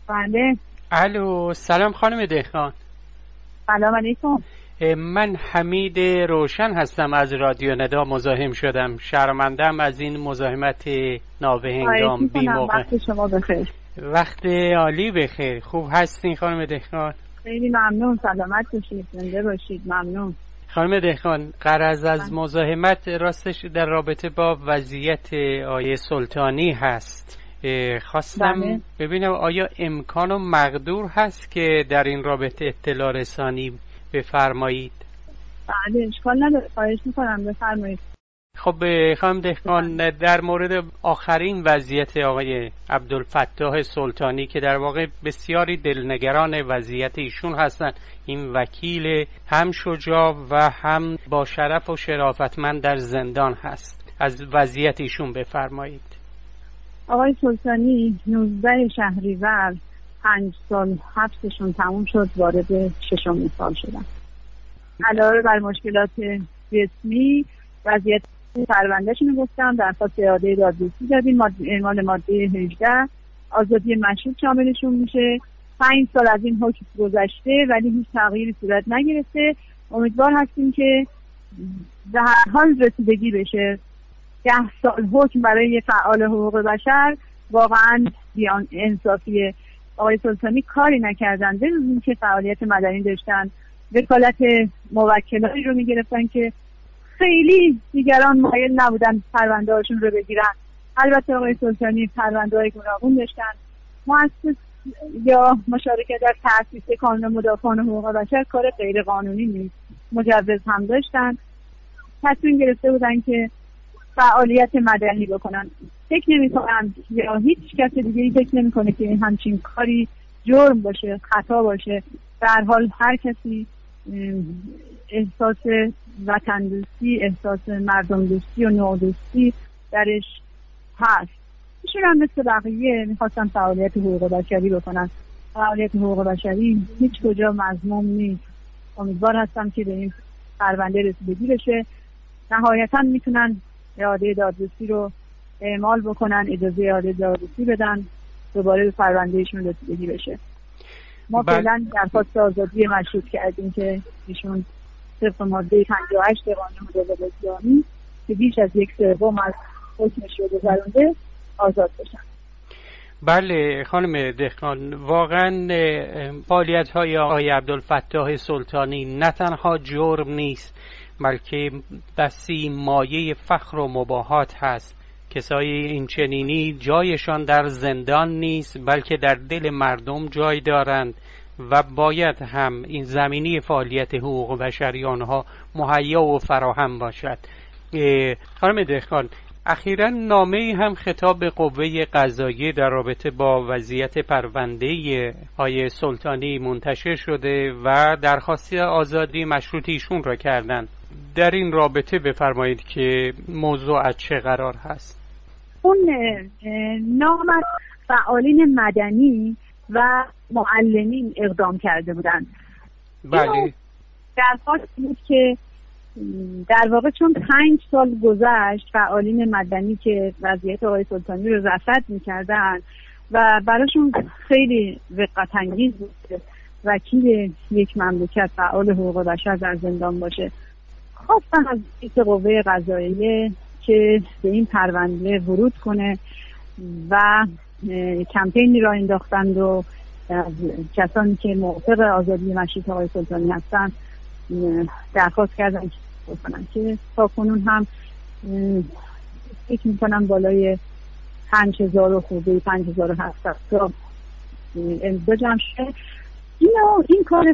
بله. الو، سلام خانم دهقان. سلام علیکم. من حمید روشن هستم، از رادیو ندا مزاحم شدم. شرمندم از این مزاحمت نابهنگام بی موقع. وقت شما بخیر. وقت عالی بخیر. خوب هستین خانم دهقان؟ خیلی ممنون، سلامت باشید، زنده باشید. ممنون. خانم دهقان، غرض از مزاحمت راستش در رابطه با وضعیت آیه سلطانی هست. خواستم ببینم آیا امکان و مقدور هست که در این رابطه اطلاع رسانی بفرمایید؟ بله، اشکال نداره، خواهش میکنم، بفرمایید. خب خانم دهقان، در مورد آخرین وضعیت آقای عبدالفتاح سلطانی که در واقع بسیاری دلنگران وضعیت ایشون هستند، این وکیل هم شجاع و هم با شرف و شرافتمند در زندان هست، از وضعیت ایشون بفرمایید. آقای سلطانی 19 شهریور 5 سال حبسشون تموم شد، وارد 6 سال شدن. علاوه بر مشکلات جسمی، وضعیت پروندهشون رو گفتم، درخواست اعاده دادرسی دادیم، اعمال ماده 18 آزادی مشروط شاملشون میشه. 5 سال از این حکم گذشته ولی هیچ تغییری صورت نگرفته. امیدوار هستیم که به هر حال رسیدگی بشه. 10 سال حکم برای فعال حقوق بشر واقعا بیان انصافیه. آقای سلطانی کاری نکردن به جز اینکه فعالیت مدنی داشتن، وکالت موکلایی رو میگرفتن که خیلی دیگران مایل نبودن پرونده هاشون رو بگیرن. البته آقای سلطانی پرونده های گوناگون داشتن. مؤسس یا مشارکت در تأسیس کانون مدافعان حقوق بشر کار غیر قانونی نیست، مجوز هم داشتن. تصمیم گرفته بودن که فعالیت مدنی بکنن. فکر نمی‌کنم یا هیچ کس دیگه‌ای فکر نمی‌کنه که همچین کاری جرم باشه، خطا باشه. در حال هر کسی احساس وطن دوستی، احساس مردم دوستی و نوع دوستی درش هست. ایشون هم مثل بقیه میخواستن فعالیت حقوق بشری بکنن. فعالیت حقوق بشری هیچ کجا مذموم نیست. امیدوار هستم که به این پرونده رسیدگی بشه. نهایتا میتونن اعاده دادرسی رو اعمال بکنن، اجازه اعاده دادرسی بدن، دوباره به پروندهشون رسیدگی بشه. ما فعلا درخواست آزادی مشروط کردیم که ایشون طبق ماده 58 قانون مجازات اسلامی که بیش از 1/3 از حکمش رو گذرونده آزاد بشن. بله خانم دهقان، واقعا فعالیت‌های آقای عبدالفتاح سلطانی نه تنها جرم نیست بلکه بسی مایه فخر و مباهات هست. کسای این چنینی جایشان در زندان نیست بلکه در دل مردم جای دارند و باید هم این زمینی فعالیت حقوق بشری آنها مهیا و فراهم باشد. خانم دهقان، اخیراً نامه‌ای هم خطاب به قوه قضاییه در رابطه با وضعیت پرونده آقای سلطانی منتشر شده و درخواست آزادی مشروط ایشون را کردند. در این رابطه بفرمایید که موضوع از چه قرار هست؟ اون نام از فعالین مدنی و معلمین اقدام کرده بودند. بله. درخواست بود که در واقع چون 5 سال گذشت فعالین مدنی که وضعیت آقای سلطانی رو رصد می‌کردن و براشون خیلی وقت انگیز بود که وکیل یک مملکت فعال حقوق بشر در زندان باشه، خواستن از رئیس قوه قضاییه که به این پرونده ورود کنه و کمپینی را انداختند و از کسانی که موافق آزادی مشروط آقای سلطانی هستند درخواست کردن که تا کنون هم فکر میکنم بالای 5000 و خورده 5700 تا امضا جمع شده. این کار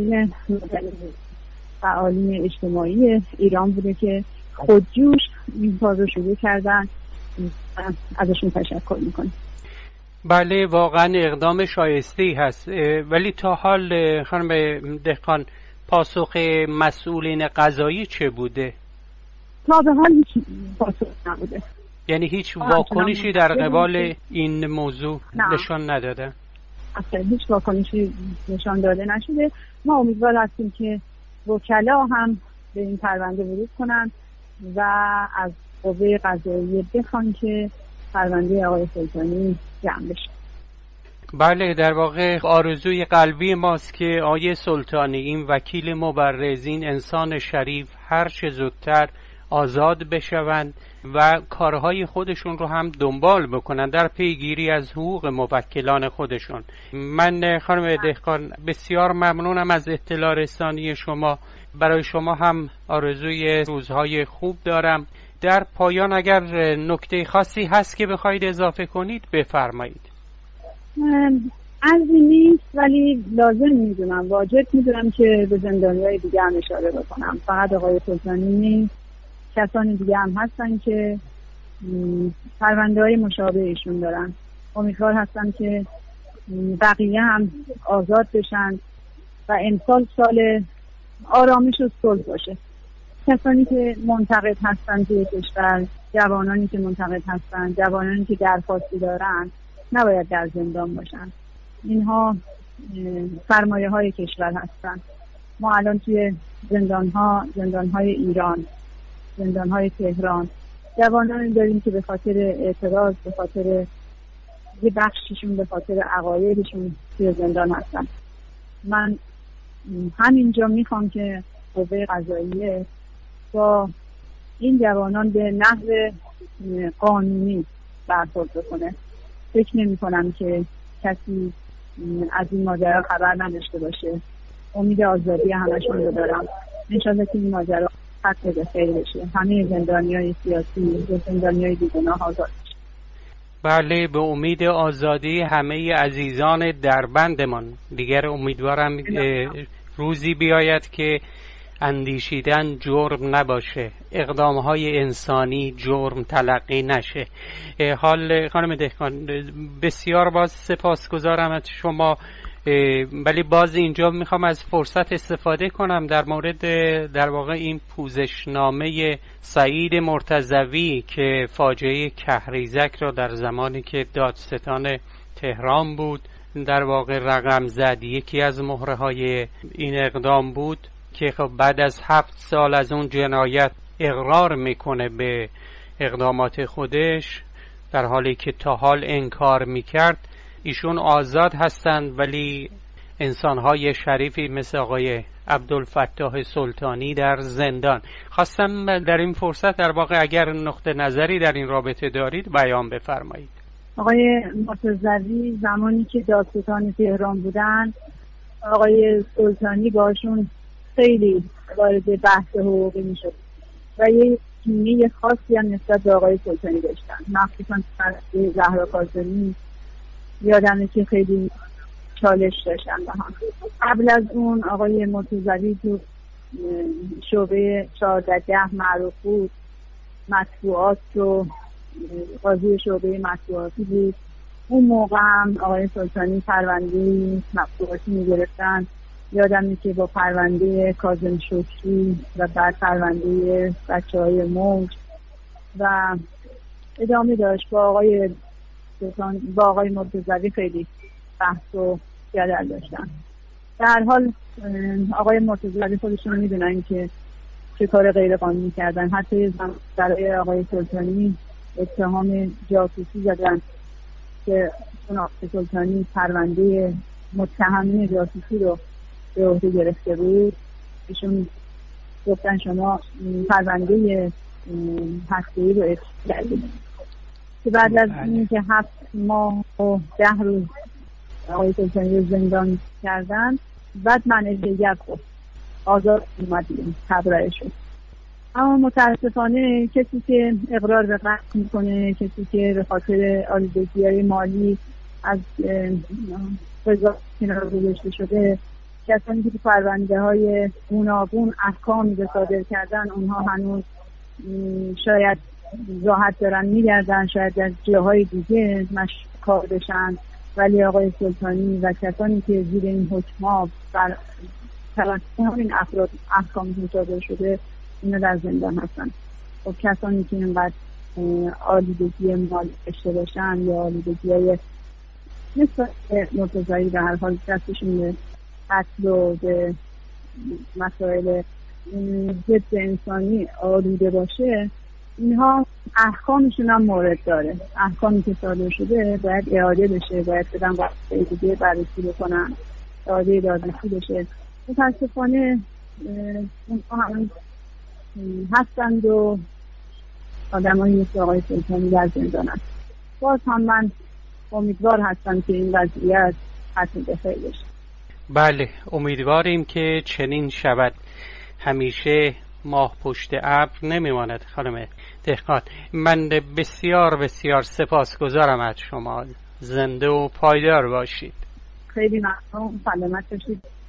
فعالین اجتماعی ایران بوده که خودجوش این کار رو شروع کردن. ازشون تشکر میکنم. بله، واقعا اقدام شایسته‌ای هست. ولی تا حال خانم دهقان پاسخ مسئولین قضایی چه بوده؟ تا به حال هیچ پاسخ نبوده. یعنی هیچ واکنشی در قبال این موضوع نشان نداده؟ اصلا هیچ واکنشی نشان داده نشده. ما امیدوار هستیم که وکلا هم به این پرونده ورود کنند و از قوه قضاییه بخوان که پرونده آقای سلطانی جمع بشه. بله، در واقع آرزوی قلبی ماست که آیه سلطانی، این وکیل مبرز، این انسان شریف هر چه زودتر آزاد بشوند و کارهای خودشون رو هم دنبال بکنن در پیگیری از حقوق موکلان خودشون. من خانم دهقان بسیار ممنونم از اطلاع رسانی شما. برای شما هم آرزوی روزهای خوب دارم. در پایان اگر نکته خاصی هست که بخواید اضافه کنید بفرمایید. عرضی نیست، ولی لازم میدونم، واجب میدونم که به زندانیای دیگه هم اشاره بکنم. فقط آقای سلطانی نیست، کسان دیگه هم هستن که پرونده های مشابه ایشون دارن. امیدوار هستم که بقیه هم آزاد بشن و امسال سال آرامش و صلح باشه. کسانی که منتقد هستن توی کشور، جوانانی که منتقد هستن، جوانانی که درخواستی دارن، نباید در زندان باشن. اینها سرمایه های کشور هستن. ما الان توی زندان های ایران، زندان های تهران، جوانانی داریم که به خاطر اعتراض، به خاطر یه بخششون، به خاطر عقایدشون توی زندان هستن. من همینجا میخوام که قوه قضاییه با این جوانان به نحو قانونی برخورد بکنه. فکر نمی کنم که کسی از این ماجرا خبر نداشته باشه. امید آزادی همشون رو دارم. انشالله که این ماجرا ختم به خیر بشه. همه زندانیای سیاسی و زندانیای بیگناه آزاد بشه. بله، به امید آزادی همه عزیزان دربندمان. دیگر امیدوارم روزی بیاید که اندیشیدن جرم نباشه، اقدامهای انسانی جرم تلقی نشه. حال خانم دهقان بسیار باز سپاسگزارم از شما، ولی باز اینجا میخوام از فرصت استفاده کنم در مورد در واقع این پوزشنامه سعید مرتضوی که فاجعه کهریزک را در زمانی که دادستان تهران بود در واقع رقم زد. یکی از مهره های این اقدام بود که خب بعد از 7 سال از اون جنایت اقرار میکنه به اقدامات خودش، در حالی که تا حال انکار میکرد. ایشون آزاد هستند، ولی انسانهای شریفی مثل آقای عبدالفتاح سلطانی در زندان. خواستم در این فرصت در واقع اگر نقطه نظری در این رابطه دارید بیان بفرمایید. آقای مرتضوی زمانی که دادستان تهران بودن، آقای سلطانی باشون خیلی وارد بحث حقوقی میشد و یه کینه خاصی هم نسبت به آقای سلطانی داشتن. مخصوصا فرزند زهرا کاظمی یادمه که خیلی چالش داشتن با هم. قبل از اون آقای مرتضوی تو شعبه 14 معروف بود، مطبوعات رو قاضی شعبه مطبوعاتی بود. اون موقع هم آقای سلطانی پرونده مطبوعاتی میگرفتن. یادمه که با پرونده کاظم شکری و بعد پرونده بچه‌های موج و ادامه داشت. با آقای مرتضوی خیلی بحث و جدل داشتن. در حال آقای مرتضوی خودشون میدونن که چه کار غیر قانونی کردن. حتی برای آقای سلطانی اتهام جاسوسی زدن که اون آقای سلطانی پرونده متهمین جاسوسی رو به عهده گرفته بود. ایشون گفتن شما پرونده هسته‌ای رو افشا کردید. که بعد از این که 7 ماه و 10 روز آقای سلطانی رو زندان کردن، بعد منعیت خود آزاد اومدیم تبرئه شد. اما متاسفانه کسی که اقرار به قتل میکنه، کسی که به خاطر آلودگی‌های مالی از قضا کنار گذاشته شده، کسانی که پرونده های گوناگون احکامی به صادر کردن، اونها هنوز شاید راحت دارن میگردن، شاید از جاهای دیگه مشکار بشن، ولی آقای سلطانی و کسانی که زیر این حکم‌ها بر توسط همین افراد احکام صادر شده اینا در زندان هستن. و کسانی که اینقدر آلودگی مالی داشته باشن یا آلودگی‌های مثل مرتضوی به هر حال دستشون به قتل و به مسائل ضد انسانی آلوده باشه، اینها احکامشون هم مورد داره. احکامی که صادر شده باید اعاده بشه، باید بدن واسطه دیگه بررسی بکنن، اعاده دادرسی بشه. متاسفانه اونها هم هستند و آدمایی مثل آقای سلطانی در زندان هستند. باز هم من امیدوار هستم که این وضعیت حتما بخیر بشه. بله، امیدواریم که چنین شود. همیشه ماه پشت ابر نمیماند. خانم دهقان، من بسیار بسیار سپاسگزارم از شما. زنده و پایدار باشید. خیلی ممنون. سلامت باشید.